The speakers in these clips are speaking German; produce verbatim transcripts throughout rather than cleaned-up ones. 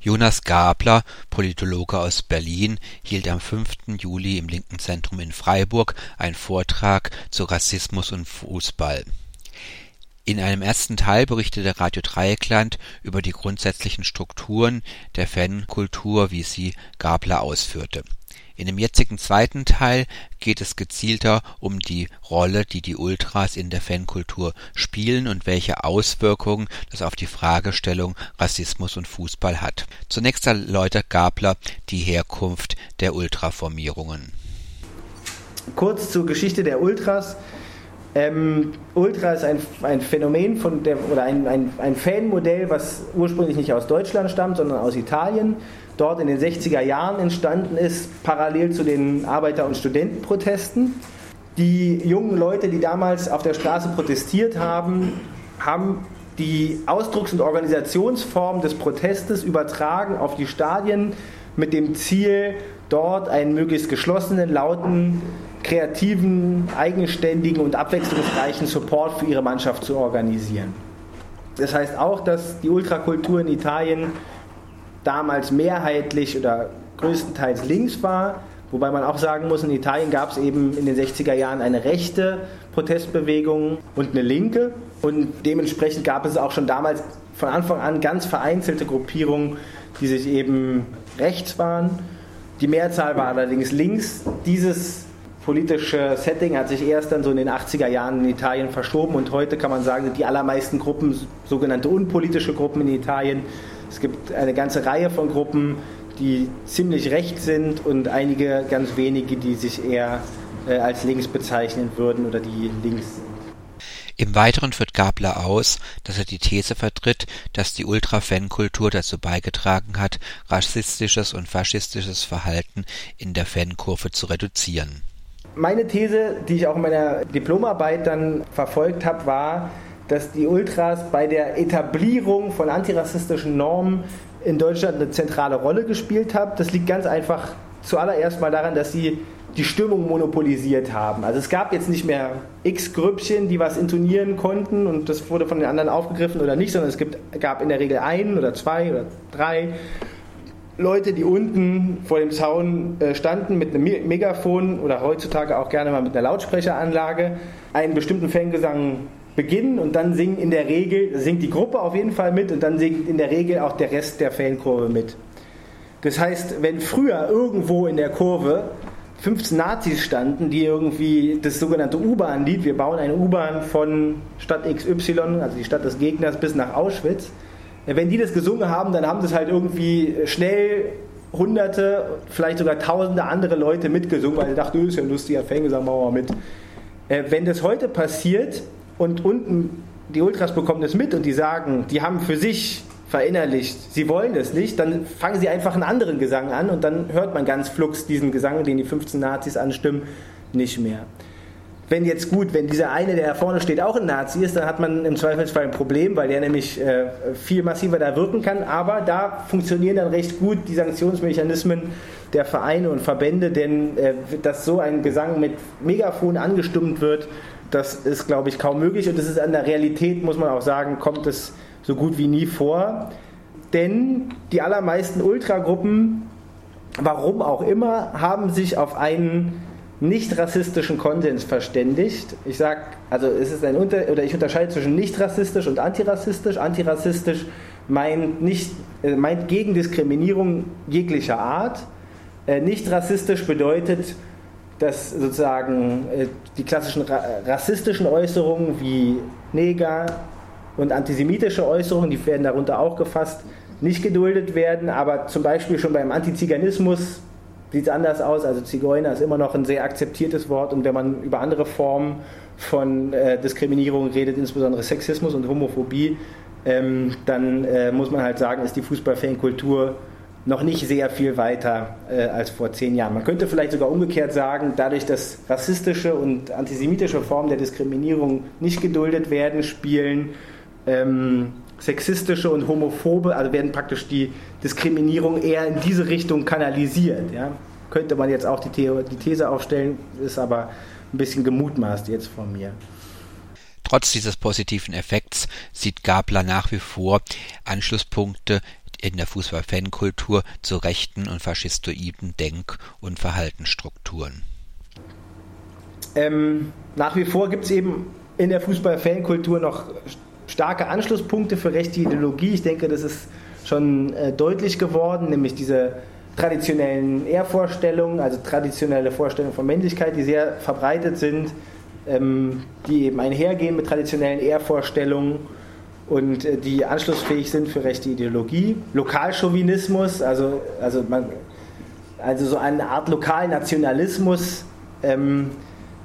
Jonas Gabler, Politologe aus Berlin, hielt am fünften Juli im Linken Zentrum in Freiburg einen Vortrag zu Rassismus und Fußball. In einem ersten Teil berichtete Radio Dreieckland über die grundsätzlichen Strukturen der Fankultur, wie sie Gabler ausführte. In dem jetzigen zweiten Teil geht es gezielter um die Rolle, die die Ultras in der Fankultur spielen und welche Auswirkungen das auf die Fragestellung Rassismus und Fußball hat. Zunächst erläutert Gabler die Herkunft der Ultraformierungen. Kurz zur Geschichte der Ultras. Ähm, Ultra ist ein, ein Phänomen von der, oder ein, ein, ein Fanmodell, was ursprünglich nicht aus Deutschland stammt, sondern aus Italien. Dort in den sechziger Jahren entstanden ist, parallel zu den Arbeiter- und Studentenprotesten. Die jungen Leute, die damals auf der Straße protestiert haben, haben die Ausdrucks- und Organisationsform des Protestes übertragen auf die Stadien mit dem Ziel, dort einen möglichst geschlossenen, lauten, kreativen, eigenständigen und abwechslungsreichen Support für ihre Mannschaft zu organisieren. Das heißt auch, dass die Ultrakultur in Italien damals mehrheitlich oder größtenteils links war, wobei man auch sagen muss, in Italien gab es eben in den sechziger Jahren eine rechte Protestbewegung und eine linke und dementsprechend gab es auch schon damals von Anfang an ganz vereinzelte Gruppierungen, die sich eben rechts waren. Die Mehrzahl war allerdings links. Dieses politische Setting hat sich erst dann so in den achtziger Jahren in Italien verschoben und heute kann man sagen, sind die allermeisten Gruppen sogenannte unpolitische Gruppen in Italien. Es gibt eine ganze Reihe von Gruppen, die ziemlich rechts sind und einige ganz wenige, die sich eher äh, als links bezeichnen würden oder die links sind. Im Weiteren führt Gabler aus, dass er die These vertritt, dass die Ultra-Fankultur dazu beigetragen hat, rassistisches und faschistisches Verhalten in der Fankurve zu reduzieren. Meine These, die ich auch in meiner Diplomarbeit dann verfolgt habe, war, dass die Ultras bei der Etablierung von antirassistischen Normen in Deutschland eine zentrale Rolle gespielt haben. Das liegt ganz einfach zuallererst mal daran, dass sie die Stimmung monopolisiert haben. Also es gab jetzt nicht mehr x Grüppchen, die was intonieren konnten und das wurde von den anderen aufgegriffen oder nicht, sondern es gibt, gab in der Regel ein oder zwei oder drei Leute, die unten vor dem Zaun standen mit einem Megafon oder heutzutage auch gerne mal mit einer Lautsprecheranlage, einen bestimmten Fangesang beginnen und dann singen in der Regel, singt die Gruppe auf jeden Fall mit und dann singt in der Regel auch der Rest der Fankurve mit. Das heißt, wenn früher irgendwo in der Kurve fünfzehn Nazis standen, die irgendwie das sogenannte U-Bahn-Lied, wir bauen eine U-Bahn von Stadt X Y, also die Stadt des Gegners, bis nach Auschwitz, wenn die das gesungen haben, dann haben das halt irgendwie schnell Hunderte, vielleicht sogar Tausende andere Leute mitgesungen, weil sie dachten, das ist ja ein lustiger Fangesang, machen wir mal mit. Wenn das heute passiert und unten die Ultras bekommen das mit und die sagen, die haben für sich verinnerlicht, sie wollen das nicht, dann fangen sie einfach einen anderen Gesang an und dann hört man ganz flugs diesen Gesang, den die fünfzehn Nazis anstimmen, nicht mehr. Wenn jetzt gut, wenn dieser eine, der da vorne steht, auch ein Nazi ist, dann hat man im Zweifelsfall ein Problem, weil der nämlich äh, viel massiver da wirken kann, aber da funktionieren dann recht gut die Sanktionsmechanismen der Vereine und Verbände, denn äh, dass so ein Gesang mit Megafon angestimmt wird, das ist, glaube ich, kaum möglich und das ist an der Realität, muss man auch sagen, kommt es so gut wie nie vor, denn die allermeisten Ultragruppen, warum auch immer, haben sich auf einen nicht rassistischen Konsens verständigt. Ich sage, also es ist ein Unter- oder ich unterscheide zwischen nicht rassistisch und antirassistisch. Antirassistisch meint nicht äh, meint gegen Diskriminierung jeglicher Art. Äh, nicht rassistisch bedeutet, dass sozusagen äh, die klassischen ra- rassistischen Äußerungen wie Neger und antisemitische Äußerungen, die werden darunter auch gefasst, nicht geduldet werden, aber zum Beispiel schon beim Antiziganismus sieht es anders aus, also Zigeuner ist immer noch ein sehr akzeptiertes Wort und wenn man über andere Formen von äh, Diskriminierung redet, insbesondere Sexismus und Homophobie, ähm, dann äh, muss man halt sagen, ist die Fußballfankultur noch nicht sehr viel weiter äh, als vor zehn Jahren. Man könnte vielleicht sogar umgekehrt sagen, dadurch, dass rassistische und antisemitische Formen der Diskriminierung nicht geduldet werden, spielen ähm, sexistische und homophobe, also werden praktisch die Diskriminierung eher in diese Richtung kanalisiert. Ja? Könnte man jetzt auch die, The- die These aufstellen, ist aber ein bisschen gemutmaßt jetzt von mir. Trotz dieses positiven Effekts sieht Gabler nach wie vor Anschlusspunkte in der Fußball-Fankultur zu rechten und faschistoiden Denk- und Verhaltensstrukturen? Ähm, nach wie vor gibt es eben in der Fußball-Fankultur noch starke Anschlusspunkte für rechte Ideologie. Ich denke, das ist schon äh, deutlich geworden, nämlich diese traditionellen Ehrvorstellungen, also traditionelle Vorstellungen von Männlichkeit, die sehr verbreitet sind, ähm, die eben einhergehen mit traditionellen Ehrvorstellungen und äh, die anschlussfähig sind für rechte Ideologie. Lokalchauvinismus, also, also, man, also so eine Art Lokalnationalismus, ähm,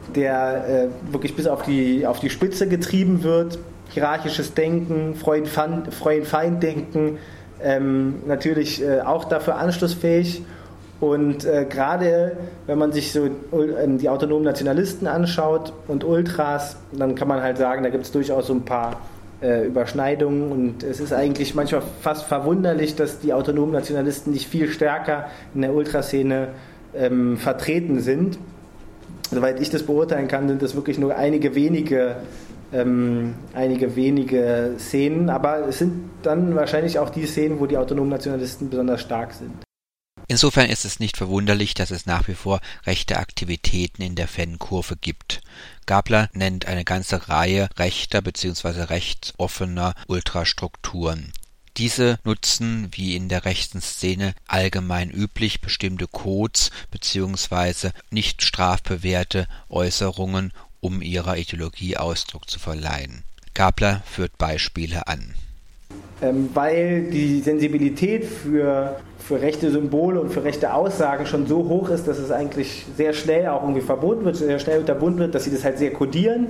der äh, wirklich bis auf die, auf die Spitze getrieben wird. Hierarchisches Denken, Freund-Feind-Denken, ähm, natürlich äh, auch dafür anschlussfähig. Und äh, gerade wenn man sich so äh, die autonomen Nationalisten anschaut und Ultras, dann kann man halt sagen, da gibt es durchaus so ein paar äh, Überschneidungen. Und es ist eigentlich manchmal fast verwunderlich, dass die autonomen Nationalisten nicht viel stärker in der Ultraszene ähm, vertreten sind. Soweit ich das beurteilen kann, sind das wirklich nur einige wenige, ähm, einige wenige Szenen, aber es sind dann wahrscheinlich auch die Szenen, wo die autonomen Nationalisten besonders stark sind. Insofern ist es nicht verwunderlich, dass es nach wie vor rechte Aktivitäten in der Fankurve gibt. Gabler nennt eine ganze Reihe rechter bzw. rechtsoffener Ultrastrukturen. Diese nutzen, wie in der rechten Szene allgemein üblich, bestimmte Codes bzw. nicht strafbewährte Äußerungen, um ihrer Ideologie Ausdruck zu verleihen. Gabler führt Beispiele an. Ähm, weil die Sensibilität für, für rechte Symbole und für rechte Aussagen schon so hoch ist, dass es eigentlich sehr schnell auch irgendwie verboten wird, sehr schnell unterbunden wird, dass sie das halt sehr kodieren.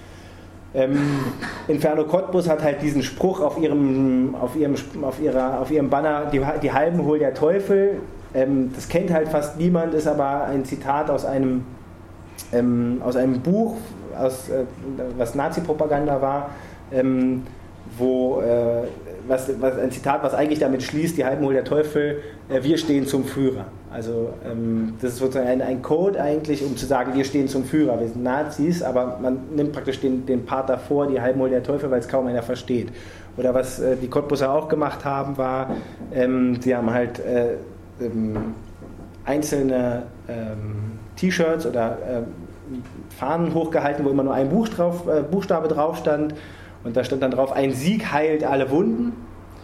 Ähm, Inferno Cottbus hat halt diesen Spruch auf ihrem, auf ihrem, auf ihrer, auf ihrem Banner, die, die Halben holt der Teufel. Ähm, das kennt halt fast niemand, ist aber ein Zitat aus einem, ähm, aus einem Buch, aus, äh, was Nazi-Propaganda war, ähm, wo, äh, was, was ein Zitat, was eigentlich damit schließt, die Halben holt der Teufel, äh, wir stehen zum Führer. Also ähm, das ist sozusagen ein, ein Code eigentlich, um zu sagen, wir stehen zum Führer, wir sind Nazis, aber man nimmt praktisch den, den Part davor, die Halben holt der Teufel, weil es kaum einer versteht. Oder was äh, die Cottbuser auch gemacht haben, war, ähm, sie haben halt äh, ähm, einzelne ähm, T-Shirts oder äh, Fahnen hochgehalten, wo immer nur ein Buch drauf, äh, Buchstabe drauf stand. Und da stand dann drauf, ein Sieg heilt alle Wunden,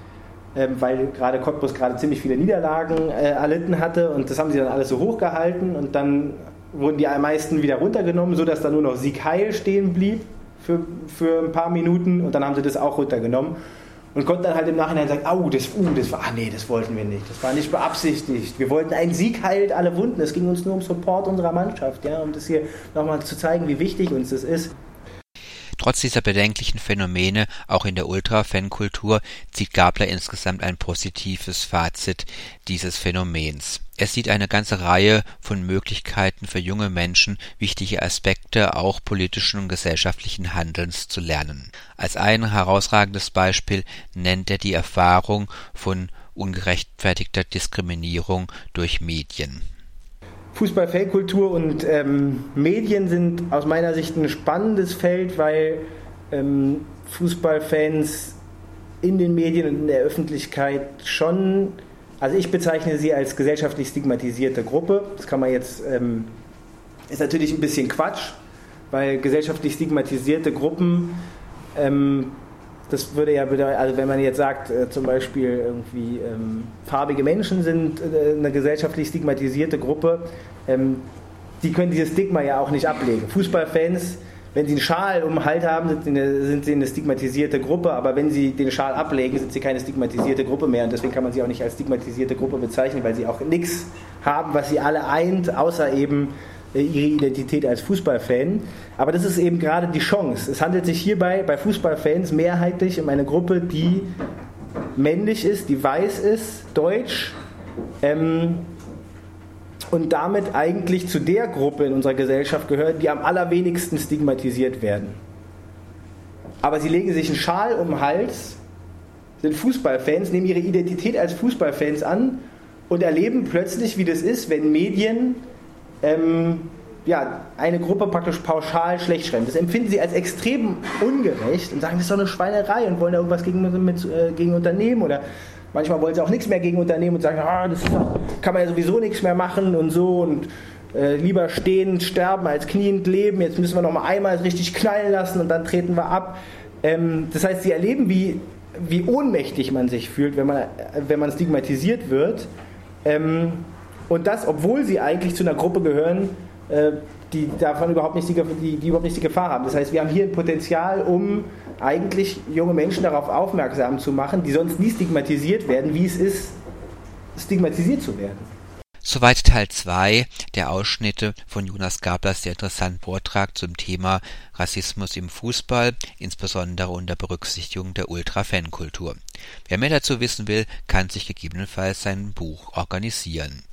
ähm, weil gerade Cottbus gerade ziemlich viele Niederlagen äh, erlitten hatte. Und das haben sie dann alles so hochgehalten und dann wurden die meisten wieder runtergenommen, sodass da nur noch Sieg heil stehen blieb für, für ein paar Minuten. Und dann haben sie das auch runtergenommen und konnten dann halt im Nachhinein sagen, oh, das, uh, das war, ah, nee, das wollten wir nicht, das war nicht beabsichtigt. Wir wollten, ein Sieg heilt alle Wunden. Es ging uns nur um Support unserer Mannschaft, ja, um das hier nochmal zu zeigen, wie wichtig uns das ist. Trotz dieser bedenklichen Phänomene, auch in der Ultra-Fankultur, zieht Gabler insgesamt ein positives Fazit dieses Phänomens. Er sieht eine ganze Reihe von Möglichkeiten für junge Menschen, wichtige Aspekte auch politischen und gesellschaftlichen Handelns zu lernen. Als ein herausragendes Beispiel nennt er die Erfahrung von ungerechtfertigter Diskriminierung durch Medien. Fußball-Fankultur und ähm, Medien sind aus meiner Sicht ein spannendes Feld, weil ähm, Fußballfans in den Medien und in der Öffentlichkeit schon, also ich bezeichne sie als gesellschaftlich stigmatisierte Gruppe. Das kann man jetzt, ähm, ist natürlich ein bisschen Quatsch, weil gesellschaftlich stigmatisierte Gruppen, ähm, das würde ja bedeuten, also wenn man jetzt sagt, äh, zum Beispiel irgendwie ähm, farbige Menschen sind äh, eine gesellschaftlich stigmatisierte Gruppe, ähm, die können dieses Stigma ja auch nicht ablegen. Fußballfans, wenn sie einen Schal um den Hals haben, sind sie, eine, sind sie eine stigmatisierte Gruppe, aber wenn sie den Schal ablegen, sind sie keine stigmatisierte Gruppe mehr und deswegen kann man sie auch nicht als stigmatisierte Gruppe bezeichnen, weil sie auch nichts haben, was sie alle eint, außer eben ihre Identität als Fußballfan. Aber das ist eben gerade die Chance. Es handelt sich hierbei bei Fußballfans mehrheitlich um eine Gruppe, die männlich ist, die weiß ist, deutsch ähm, und damit eigentlich zu der Gruppe in unserer Gesellschaft gehört, die am allerwenigsten stigmatisiert werden. Aber sie legen sich einen Schal um den Hals, sind Fußballfans, nehmen ihre Identität als Fußballfans an und erleben plötzlich, wie das ist, wenn Medien Ähm, ja, eine Gruppe praktisch pauschal schlecht schreiben. Das empfinden sie als extrem ungerecht und sagen, das ist doch eine Schweinerei und wollen da irgendwas gegen, mit, äh, gegen unternehmen oder Manchmal wollen sie auch nichts mehr gegen unternehmen und sagen, ah, das kann man ja sowieso nichts mehr machen und so und äh, lieber stehend sterben als kniend leben. Jetzt müssen wir noch mal einmal richtig knallen lassen und dann treten wir ab. Ähm, das heißt, sie erleben, wie, wie ohnmächtig man sich fühlt, wenn man, wenn man stigmatisiert wird. Ähm, und das, obwohl sie eigentlich zu einer Gruppe gehören, äh, die davon überhaupt nicht die, die, die überhaupt nicht die Gefahr haben. Das heißt, wir haben hier ein Potenzial, um eigentlich junge Menschen darauf aufmerksam zu machen, die sonst nie stigmatisiert werden, wie es ist, stigmatisiert zu werden. Soweit Teil zwei der Ausschnitte von Jonas Gablers sehr interessanten Vortrag zum Thema Rassismus im Fußball, insbesondere unter Berücksichtigung der Ultra-Fankultur. Wer mehr dazu wissen will, kann sich gegebenenfalls sein Buch organisieren.